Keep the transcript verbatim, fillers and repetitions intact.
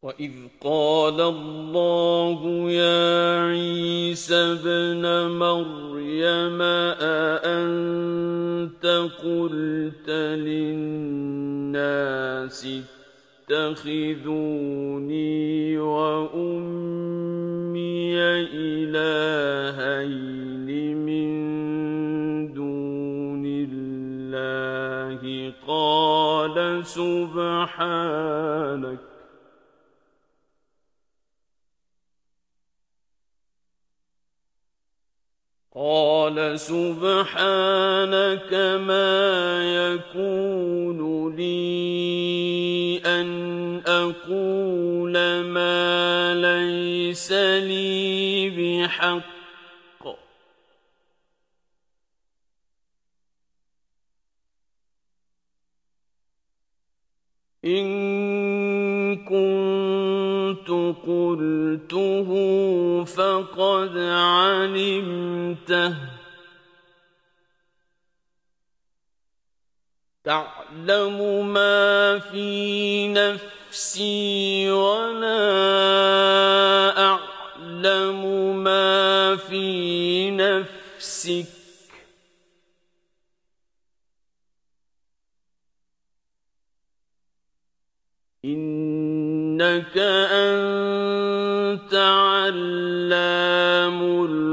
وَإِذْ قَالَ اللَّهُ يَا عِيسَى ابْنَ مَرْيَمَ أَأَنتَ قُلْتَ لِلنَّاسِ اتَّخِذُونِي وَأُمِّيَ إِلَٰهَيْنِ مِن دُونِ اللَّهِ قَالَ سُبْحَانَكَ قال سبحانك ما يكون لي أن أقول ما ليس لي بحق إن كنت قلته فقد علمته تعلم ما في نفسي ولا أعلم ما في نفسك إنك أنت علام